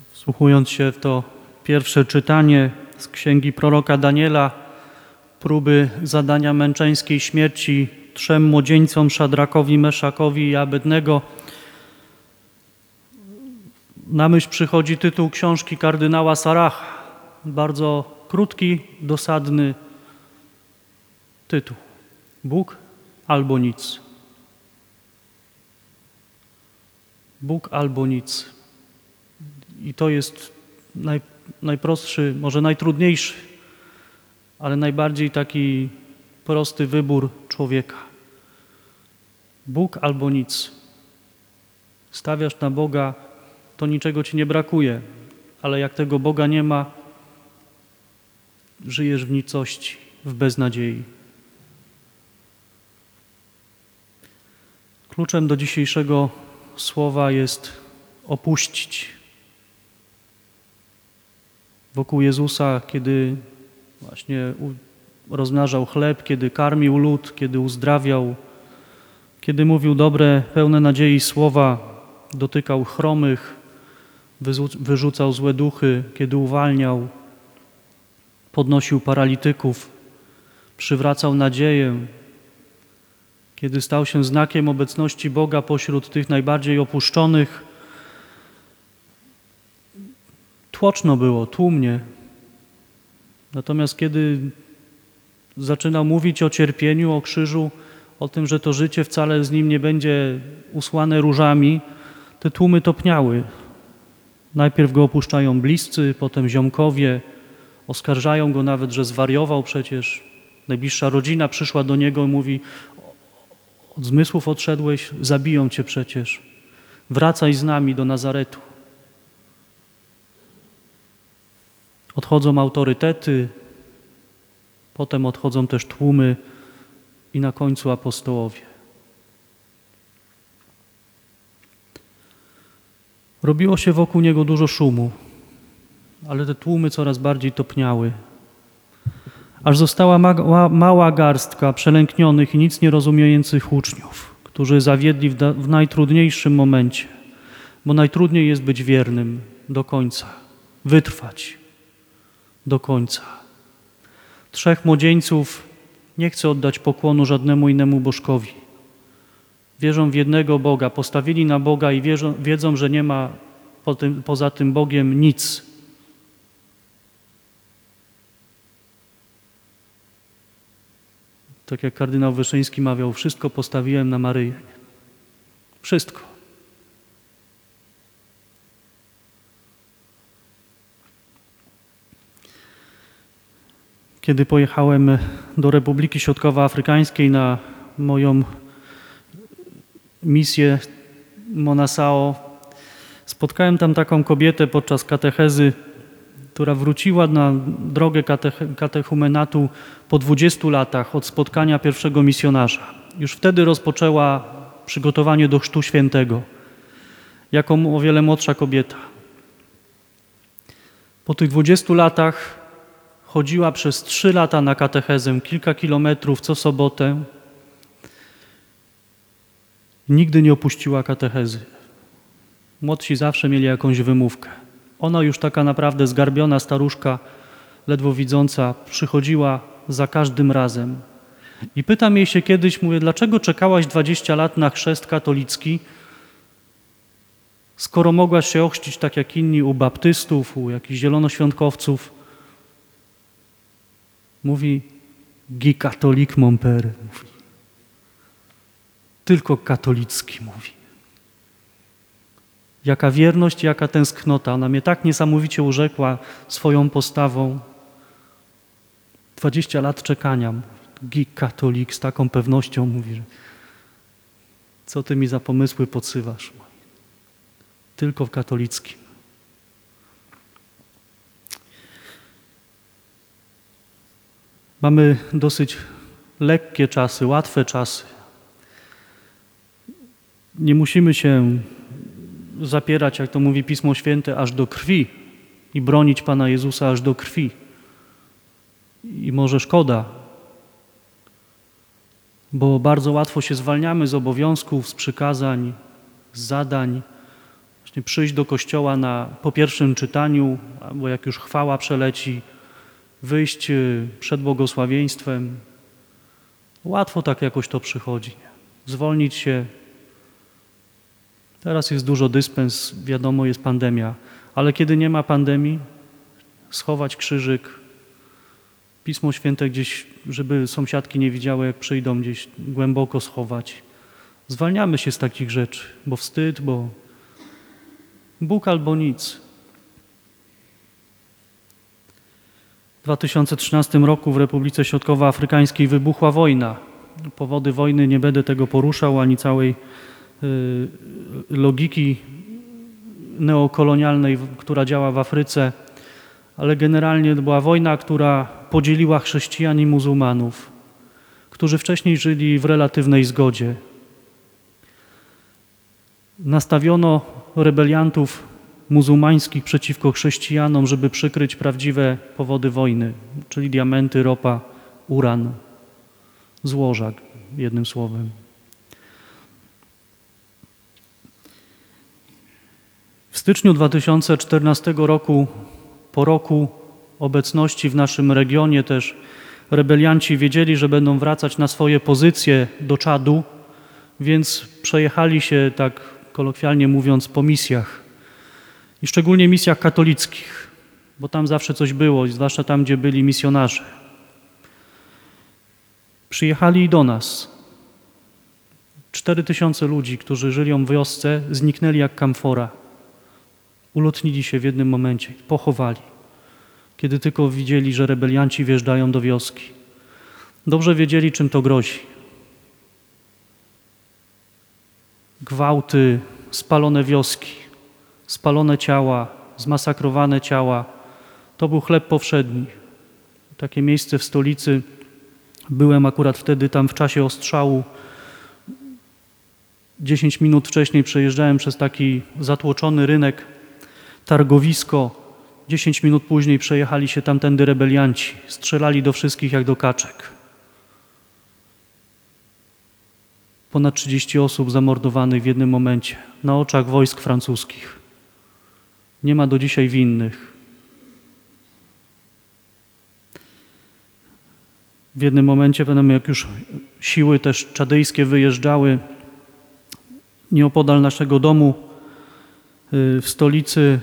Wsłuchując się w to pierwsze czytanie z księgi proroka Daniela, próby zadania męczeńskiej śmierci trzem młodzieńcom, Szadrakowi, Meszakowi i Abednego, na myśl przychodzi tytuł książki kardynała Saraha. Bardzo krótki, dosadny tytuł. Bóg albo nic. Bóg albo nic. I to jest najprostszy, może najtrudniejszy, ale najbardziej taki prosty wybór człowieka. Bóg albo nic. Stawiasz na Boga, to niczego ci nie brakuje, ale jak tego Boga nie ma, żyjesz w nicości, w beznadziei. Kluczem do dzisiejszego słowa jest opuścić. Wokół Jezusa, kiedy właśnie rozmnażał chleb, kiedy karmił lud, kiedy uzdrawiał, kiedy mówił dobre, pełne nadziei słowa, dotykał chromych, wyrzucał złe duchy, kiedy uwalniał, podnosił paralityków, przywracał nadzieję, kiedy stał się znakiem obecności Boga pośród tych najbardziej opuszczonych. Tłoczno było, tłumnie. Natomiast kiedy zaczynał mówić o cierpieniu, o krzyżu, o tym, że to życie wcale z nim nie będzie usłane różami, te tłumy topniały. Najpierw go opuszczają bliscy, potem ziomkowie, oskarżają go nawet, że zwariował przecież. Najbliższa rodzina przyszła do niego i mówi: od zmysłów odszedłeś, zabiją cię przecież. Wracaj z nami do Nazaretu. Odchodzą autorytety, potem odchodzą też tłumy i na końcu apostołowie. Robiło się wokół niego dużo szumu, ale te tłumy coraz bardziej topniały. Aż została mała garstka przelęknionych i nic nie rozumiejących uczniów, którzy zawiedli w najtrudniejszym momencie, bo najtrudniej jest być wiernym do końca, wytrwać do końca. Trzech młodzieńców nie chce oddać pokłonu żadnemu innemu bożkowi. Wierzą w jednego Boga, postawili na Boga i wiedzą, że nie ma poza tym Bogiem nic. Tak jak kardynał Wyszyński mawiał, wszystko postawiłem na Maryję. Wszystko. Kiedy pojechałem do Republiki Środkowoafrykańskiej na moją misję Monasao, spotkałem tam taką kobietę podczas katechezy, która wróciła na drogę katechumenatu po 20 latach od spotkania pierwszego misjonarza. Już wtedy rozpoczęła przygotowanie do Chrztu Świętego, jako o wiele młodsza kobieta. Po tych 20 latach chodziła przez 3 lata na katechezę, kilka kilometrów co sobotę. Nigdy nie opuściła katechezy. Młodsi zawsze mieli jakąś wymówkę. Ona już taka naprawdę zgarbiona staruszka, ledwo widząca, przychodziła za każdym razem. I pytam jej się kiedyś, mówię, dlaczego czekałaś 20 lat na chrzest katolicki, skoro mogłaś się ochrzcić tak jak inni u baptystów, u jakichś zielonoświątkowców. Mówi, gi katolik mon père. Mówi. Tylko katolicki, mówi. Jaka wierność, jaka tęsknota. Ona mnie tak niesamowicie urzekła swoją postawą. 20 lat czekania. Gi katolik z taką pewnością mówi, że co ty mi za pomysły podsywasz? Tylko w katolickim. Mamy dosyć lekkie czasy, łatwe czasy. Nie musimy się zapierać, jak to mówi Pismo Święte, aż do krwi i bronić Pana Jezusa aż do krwi. I może szkoda, bo bardzo łatwo się zwalniamy z obowiązków, z przykazań, z zadań. właśnie przyjść do kościoła po pierwszym czytaniu, albo jak już chwała przeleci, wyjść przed błogosławieństwem. Łatwo tak jakoś to przychodzi. Zwolnić się. Teraz jest dużo dyspens, wiadomo, jest pandemia, ale kiedy nie ma pandemii, schować krzyżyk, Pismo Święte gdzieś, żeby sąsiadki nie widziały, jak przyjdą, gdzieś głęboko schować. Zwalniamy się z takich rzeczy, bo wstyd, bo Bóg albo nic. W 2013 roku w Republice Środkowoafrykańskiej wybuchła wojna. Powody wojny nie będę tego poruszał, ani całej logiki neokolonialnej, która działa w Afryce, ale generalnie to była wojna, która podzieliła chrześcijan i muzułmanów, którzy wcześniej żyli w relatywnej zgodzie. Nastawiono rebeliantów muzułmańskich przeciwko chrześcijanom, żeby przykryć prawdziwe powody wojny, czyli diamenty, ropa, uran, złoża, jednym słowem. W styczniu 2014 roku, po roku obecności w naszym regionie też, rebelianci wiedzieli, że będą wracać na swoje pozycje do Czadu, więc przejechali się, tak kolokwialnie mówiąc, po misjach. I szczególnie misjach katolickich, bo tam zawsze coś było, zwłaszcza tam, gdzie byli misjonarze. Przyjechali i do nas. 4000 ludzi, którzy żyli w wiosce, zniknęli jak kamfora. Ulotnili się w jednym momencie, pochowali, kiedy tylko widzieli, że rebelianci wjeżdżają do wioski. Dobrze wiedzieli, czym to grozi. Gwałty, spalone wioski, spalone ciała, zmasakrowane ciała. To był chleb powszedni. Takie miejsce w stolicy. Byłem akurat wtedy tam w czasie ostrzału. 10 minut wcześniej przejeżdżałem przez taki zatłoczony rynek, targowisko. 10 minut później przejechali się tamtędy rebelianci. Strzelali do wszystkich jak do kaczek. Ponad 30 osób zamordowanych w jednym momencie, na oczach wojsk francuskich. Nie ma do dzisiaj winnych. W jednym momencie, jak już siły też czadyjskie wyjeżdżały nieopodal naszego domu w stolicy,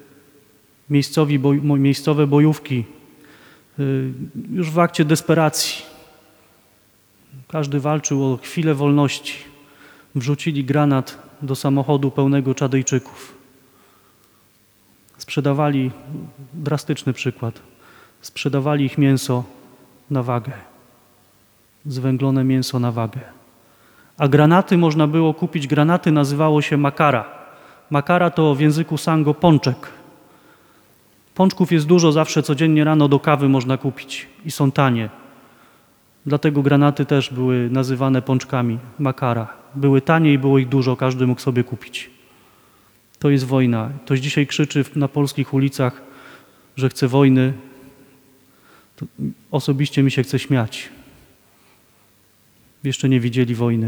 miejscowe bojówki, już w akcie desperacji. Każdy walczył o chwilę wolności. Wrzucili granat do samochodu pełnego Czadyjczyków. Sprzedawali, drastyczny przykład, sprzedawali ich mięso na wagę. Zwęglone mięso na wagę. A granaty można było kupić, granaty nazywało się makara. Makara to w języku Sango pączek. Pączków jest dużo, zawsze codziennie rano do kawy można kupić i są tanie. Dlatego granaty też były nazywane pączkami, makara. Były tanie i było ich dużo, każdy mógł sobie kupić. To jest wojna. Ktoś dzisiaj krzyczy na polskich ulicach, że chce wojny. To osobiście mi się chce śmiać. Jeszcze nie widzieli wojny.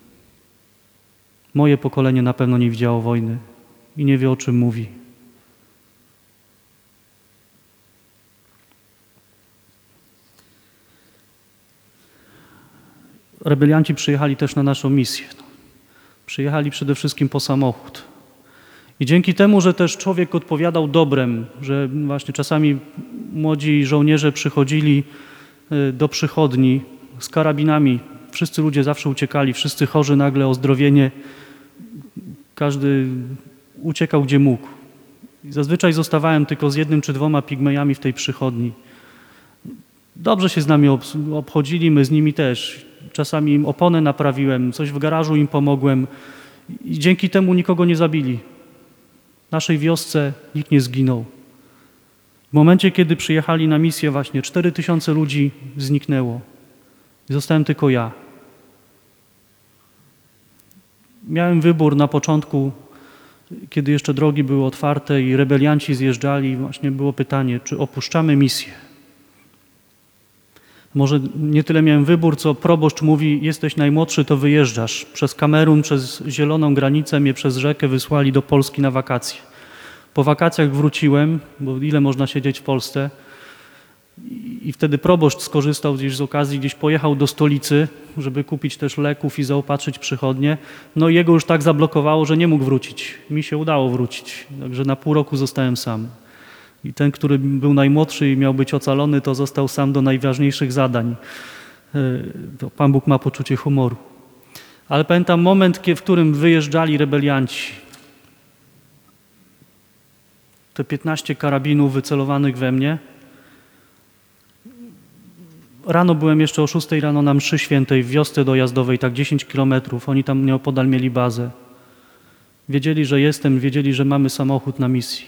Moje pokolenie na pewno nie widziało wojny i nie wie, o czym mówi. Rebelianci przyjechali też na naszą misję. Przyjechali przede wszystkim po samochód. I dzięki temu, że też człowiek odpowiadał dobrem, że właśnie czasami młodzi żołnierze przychodzili do przychodni z karabinami. Wszyscy ludzie zawsze uciekali, wszyscy chorzy nagle o zdrowienie. Każdy uciekał gdzie mógł. I zazwyczaj zostawałem tylko z 1 czy 2 pigmejami w tej przychodni. Dobrze się z nami obchodzili, my z nimi też. Czasami im oponę naprawiłem, coś w garażu im pomogłem i dzięki temu nikogo nie zabili. W naszej wiosce nikt nie zginął. W momencie, kiedy przyjechali na misję właśnie 4000 ludzi zniknęło. Zostałem tylko ja. Miałem wybór na początku, kiedy jeszcze drogi były otwarte i rebelianci zjeżdżali, właśnie było pytanie, czy opuszczamy misję. Może nie tyle miałem wybór, co proboszcz mówi, jesteś najmłodszy, to wyjeżdżasz. Przez Kamerun, przez zieloną granicę mnie przez rzekę wysłali do Polski na wakacje. Po wakacjach wróciłem, bo ile można siedzieć w Polsce. I wtedy proboszcz skorzystał gdzieś z okazji, gdzieś pojechał do stolicy, żeby kupić też leków i zaopatrzyć przychodnie. No i jego już tak zablokowało, że nie mógł wrócić. Mi się udało wrócić, także na pół roku zostałem sam. I ten, który był najmłodszy i miał być ocalony, to został sam do najważniejszych zadań. To Pan Bóg ma poczucie humoru. Ale pamiętam moment, w którym wyjeżdżali rebelianci. Te 15 karabinów wycelowanych we mnie. Rano byłem jeszcze o 6 rano na mszy świętej w wiosce dojazdowej, tak 10 kilometrów. Oni tam nieopodal mieli bazę. Wiedzieli, że jestem, wiedzieli, że mamy samochód na misji.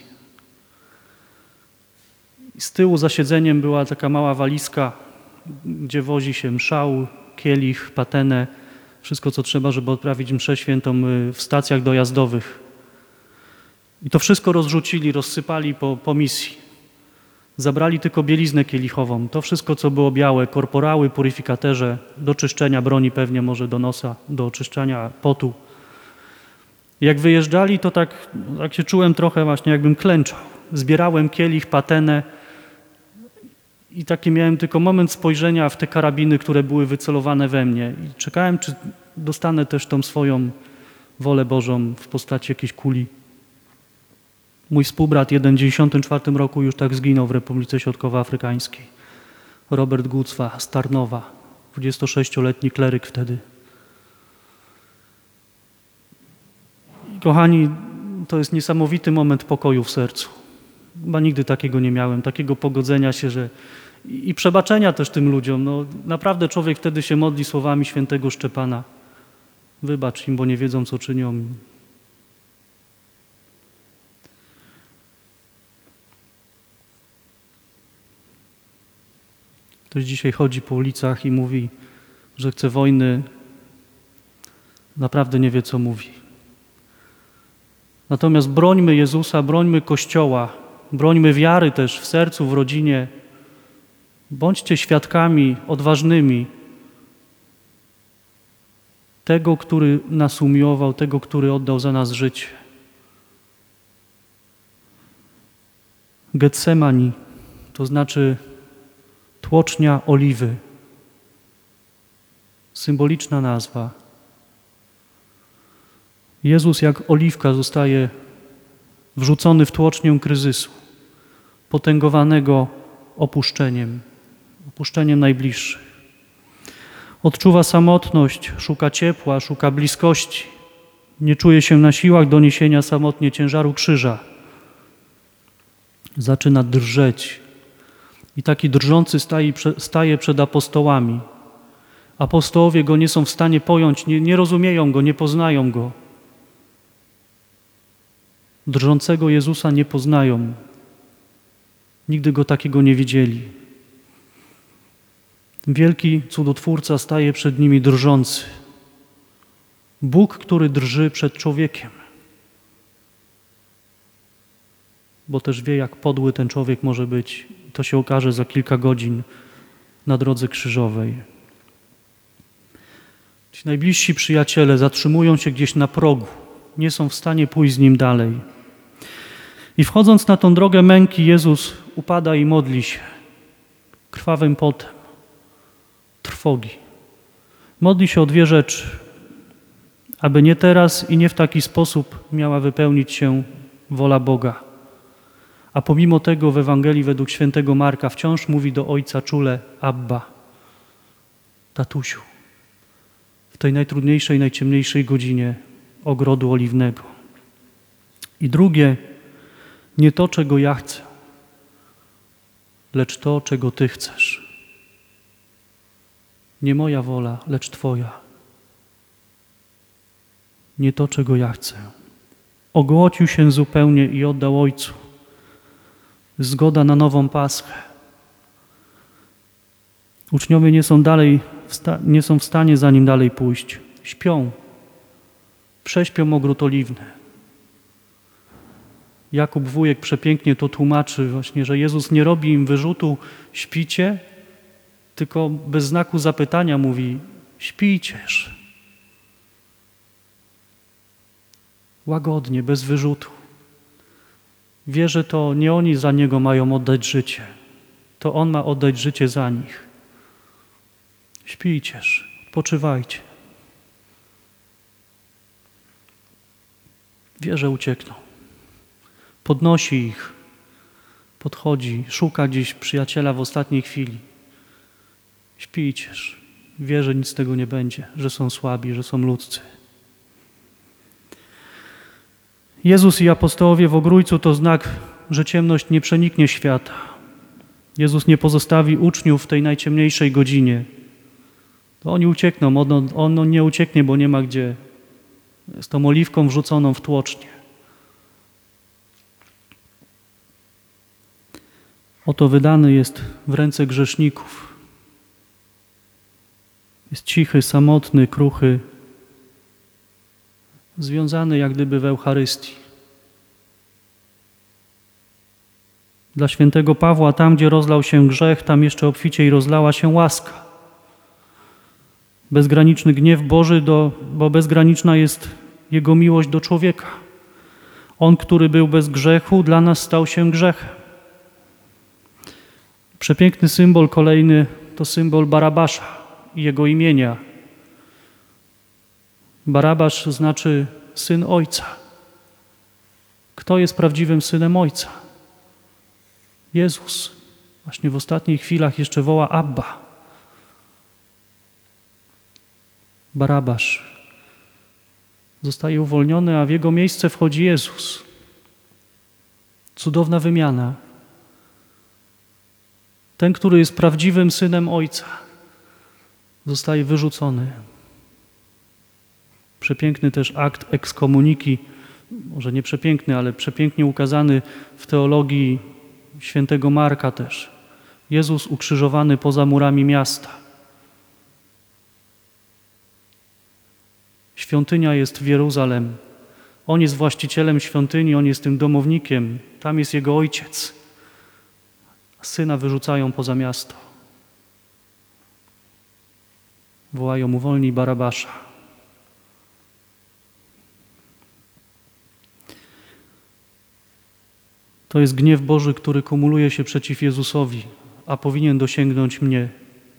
Z tyłu za siedzeniem była taka mała walizka, gdzie wozi się mszał, kielich, patenę, wszystko co trzeba, żeby odprawić mszę świętą w stacjach dojazdowych. I to wszystko rozrzucili, rozsypali po misji. Zabrali tylko bieliznę kielichową. To wszystko, co było białe, korporały, puryfikaterze, do czyszczenia broni pewnie, może do nosa, do oczyszczania potu. Jak wyjeżdżali, to tak się czułem trochę właśnie, jakbym klęczał. Zbierałem kielich, patenę i taki miałem tylko moment spojrzenia w te karabiny, które były wycelowane we mnie. I czekałem, czy dostanę też tą swoją wolę Bożą w postaci jakiejś kuli. Mój współbrat jeden w 1994 roku już tak zginął w Republice Środkowoafrykańskiej. Robert Gucwa z Tarnowa, 26-letni kleryk wtedy. I kochani, to jest niesamowity moment pokoju w sercu. Chyba nigdy takiego nie miałem, takiego pogodzenia się, że i przebaczenia też tym ludziom. No, naprawdę człowiek wtedy się modli słowami świętego Szczepana. Wybacz im, bo nie wiedzą, co czynią. Ktoś dzisiaj chodzi po ulicach i mówi, że chce wojny. Naprawdę nie wie, co mówi. Natomiast brońmy Jezusa, brońmy Kościoła, brońmy wiary też w sercu, w rodzinie. Bądźcie świadkami odważnymi tego, który nas umiłował, tego, który oddał za nas życie. Getsemani, to znaczy tłocznia oliwy. Symboliczna nazwa. Jezus jak oliwka zostaje wrzucony w tłocznię kryzysu, potęgowanego opuszczeniem najbliższych. Odczuwa samotność, szuka ciepła, szuka bliskości. Nie czuje się na siłach do niesienia samotnie ciężaru krzyża. Zaczyna drżeć. I taki drżący staje przed apostołami. Apostołowie go nie są w stanie pojąć, nie rozumieją go, nie poznają go. Drżącego Jezusa nie poznają. Nigdy go takiego nie widzieli. Wielki cudotwórca staje przed nimi drżący. Bóg, który drży przed człowiekiem. Bo też wie, jak podły ten człowiek może być. To się okaże za kilka godzin na drodze krzyżowej. Ci najbliżsi przyjaciele zatrzymują się gdzieś na progu. Nie są w stanie pójść z nim dalej. I wchodząc na tą drogę męki, Jezus upada i modli się krwawym potem, trwogi. Modli się o dwie rzeczy, aby nie teraz i nie w taki sposób miała wypełnić się wola Boga. A pomimo tego w Ewangelii według świętego Marka wciąż mówi do Ojca czule Abba, tatusiu, w tej najtrudniejszej, najciemniejszej godzinie ogrodu oliwnego. I drugie, nie to, czego ja chcę, lecz to, czego Ty chcesz. Nie moja wola, lecz Twoja. Nie to, czego ja chcę. Ogołocił się zupełnie i oddał Ojcu. Zgoda na nową Paschę. Uczniowie nie są w stanie za nim dalej pójść. Śpią. Prześpią ogród oliwny. Jakub wujek przepięknie to tłumaczy właśnie, że Jezus nie robi im wyrzutu, śpicie, tylko bez znaku zapytania mówi: śpijcież. Łagodnie, bez wyrzutu. Wie, że to nie oni za Niego mają oddać życie, to On ma oddać życie za nich. Śpijcież, odpoczywajcie. Wie, że uciekną. Podnosi ich, podchodzi, szuka gdzieś przyjaciela w ostatniej chwili. Śpijcież. Wie, że nic z tego nie będzie, że są słabi, że są ludzcy. Jezus i apostołowie w Ogrójcu to znak, że ciemność nie przeniknie świata. Jezus nie pozostawi uczniów w tej najciemniejszej godzinie. To oni uciekną, on nie ucieknie, bo nie ma gdzie. Jest tą oliwką wrzuconą w tłocznie. Oto wydany jest w ręce grzeszników. Jest cichy, samotny, kruchy, związany jak gdyby w Eucharystii. Dla świętego Pawła, tam gdzie rozlał się grzech, tam jeszcze obficiej rozlała się łaska. Bezgraniczny gniew Boży, bo bezgraniczna jest Jego miłość do człowieka. On, który był bez grzechu, dla nas stał się grzechem. Przepiękny symbol kolejny to symbol Barabasza i jego imienia. Barabasz znaczy syn Ojca. Kto jest prawdziwym synem Ojca? Jezus. Właśnie w ostatnich chwilach jeszcze woła Abba. Barabasz zostaje uwolniony, a w jego miejsce wchodzi Jezus. Cudowna wymiana. Ten, który jest prawdziwym synem Ojca, zostaje wyrzucony. Przepiękny też akt ekskomuniki, może nie przepiękny, ale przepięknie ukazany w teologii świętego Marka też. Jezus ukrzyżowany poza murami miasta. Świątynia jest w Jeruzalem. On jest właścicielem świątyni, on jest tym domownikiem. Tam jest jego ojciec. Syna wyrzucają poza miasto. Wołają: uwolnij Barabasza. To jest gniew Boży, który kumuluje się przeciw Jezusowi, a powinien dosięgnąć mnie.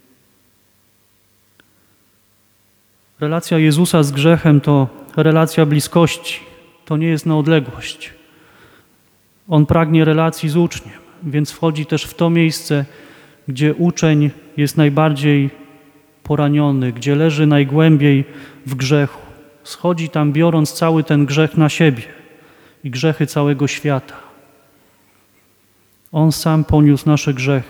Relacja Jezusa z grzechem to relacja bliskości, to nie jest na odległość. On pragnie relacji z uczniem, więc wchodzi też w to miejsce, gdzie uczeń jest najbardziej poraniony, gdzie leży najgłębiej w grzechu. Schodzi tam, biorąc cały ten grzech na siebie i grzechy całego świata. On sam poniósł nasze grzechy.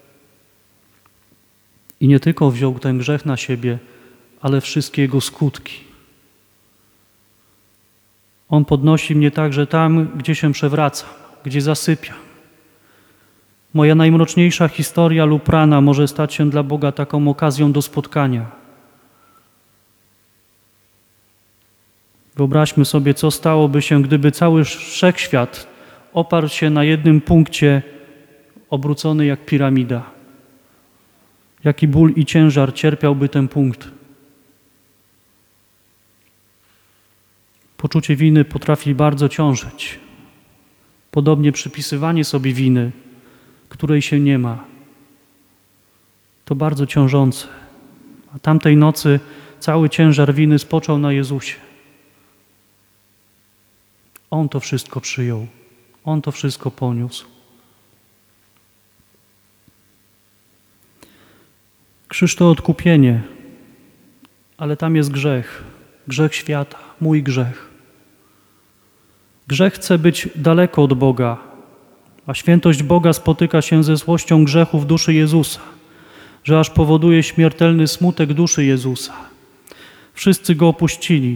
I nie tylko wziął ten grzech na siebie, ale wszystkie jego skutki. On podnosi mnie także tam, gdzie się przewracam, gdzie zasypiam. Moja najmroczniejsza historia lub rana może stać się dla Boga taką okazją do spotkania. Wyobraźmy sobie, co stałoby się, gdyby cały wszechświat oparł się na jednym punkcie, obrócony jak piramida. Jaki ból i ciężar cierpiałby ten punkt. Poczucie winy potrafi bardzo ciążyć. Podobnie przypisywanie sobie winy, której się nie ma. To bardzo ciążące. A tamtej nocy cały ciężar winy spoczął na Jezusie. On to wszystko przyjął. On to wszystko poniósł. Krzyż to odkupienie, ale tam jest grzech. Grzech świata, mój grzech. Grzech chce być daleko od Boga, a świętość Boga spotyka się ze złością grzechu w duszy Jezusa, że aż powoduje śmiertelny smutek duszy Jezusa. Wszyscy Go opuścili.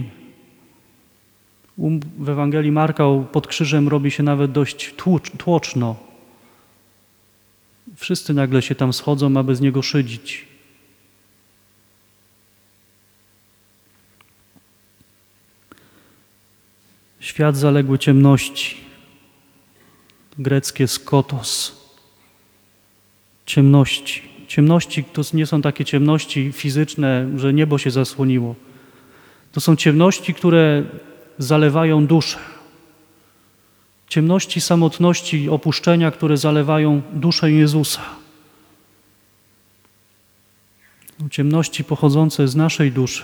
W Ewangelii Marka pod krzyżem robi się nawet dość tłoczno. Wszyscy nagle się tam schodzą, aby z Niego szydzić. Świat zaległy ciemności. Greckie skotos. Ciemności. Ciemności to nie są takie ciemności fizyczne, że niebo się zasłoniło. To są ciemności, które zalewają duszę. Ciemności samotności, opuszczenia, które zalewają duszę Jezusa. Ciemności pochodzące z naszej duszy.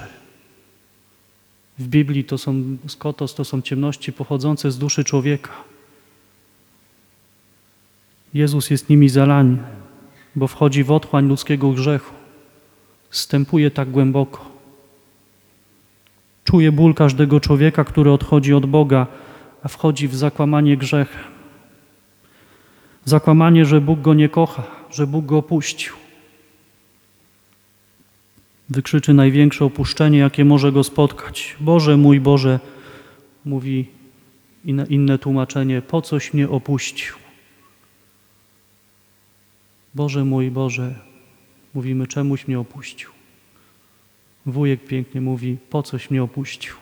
W Biblii to są skotos, to są ciemności pochodzące z duszy człowieka. Jezus jest nimi zalany, bo wchodzi w otchłań ludzkiego grzechu. Zstępuje tak głęboko. Czuje ból każdego człowieka, który odchodzi od Boga, a wchodzi w zakłamanie grzechem. Zakłamanie, że Bóg go nie kocha, że Bóg go opuścił. Wykrzyczy największe opuszczenie, jakie może go spotkać. Boże mój Boże, mówi inne tłumaczenie, po coś mnie opuścił. Boże mój Boże, mówimy, czemuś mnie opuścił. Wujek pięknie mówi, po coś mnie opuścił.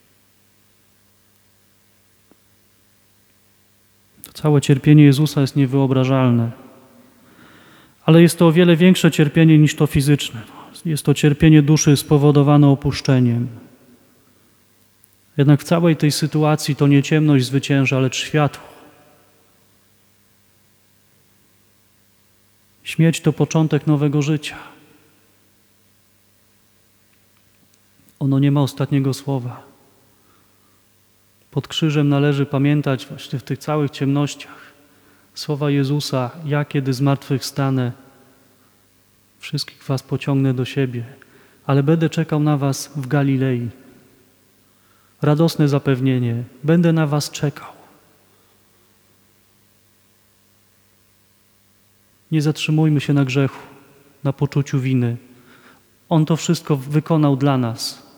To całe cierpienie Jezusa jest niewyobrażalne. Ale jest to o wiele większe cierpienie niż to fizyczne. Jest to cierpienie duszy spowodowane opuszczeniem. Jednak w całej tej sytuacji to nie ciemność zwycięża, lecz światło. Śmierć to początek nowego życia. Ono nie ma ostatniego słowa. Pod krzyżem należy pamiętać właśnie w tych całych ciemnościach słowa Jezusa: ja kiedy zmartwychwstanę, wszystkich was pociągnę do siebie, ale będę czekał na was w Galilei. Radosne zapewnienie, będę na was czekał. Nie zatrzymujmy się na grzechu, na poczuciu winy. On to wszystko wykonał dla nas.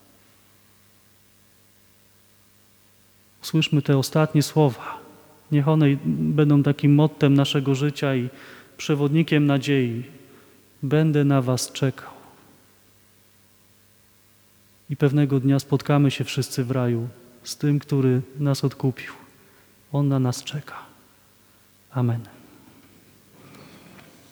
Słyszmy te ostatnie słowa. Niech one będą takim mottem naszego życia i przewodnikiem nadziei. Będę na was czekał. I pewnego dnia spotkamy się wszyscy w raju z tym, który nas odkupił. On na nas czeka. Amen.